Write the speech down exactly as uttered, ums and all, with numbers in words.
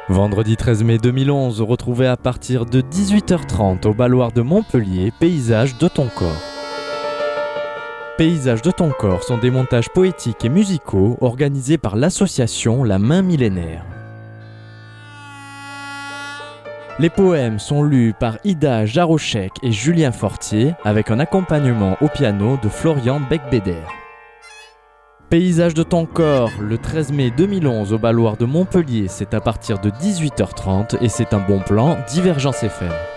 Vendredi treize mai deux mille onze, retrouvez à partir de dix-huit heures trente au Balloir de Montpellier, Paysages de ton corps. Paysages de ton corps sont des montages poétiques et musicaux organisés par l'association La Main Millénaire. Les poèmes sont lus par Ida Jarochek et Julien Fortier avec un accompagnement au piano de Florian Becbéder. Paysages de ton corps, le treize mai deux mille onze au Balloir de Montpellier, c'est à partir de dix-huit heures trente et c'est un bon plan Divergence F M.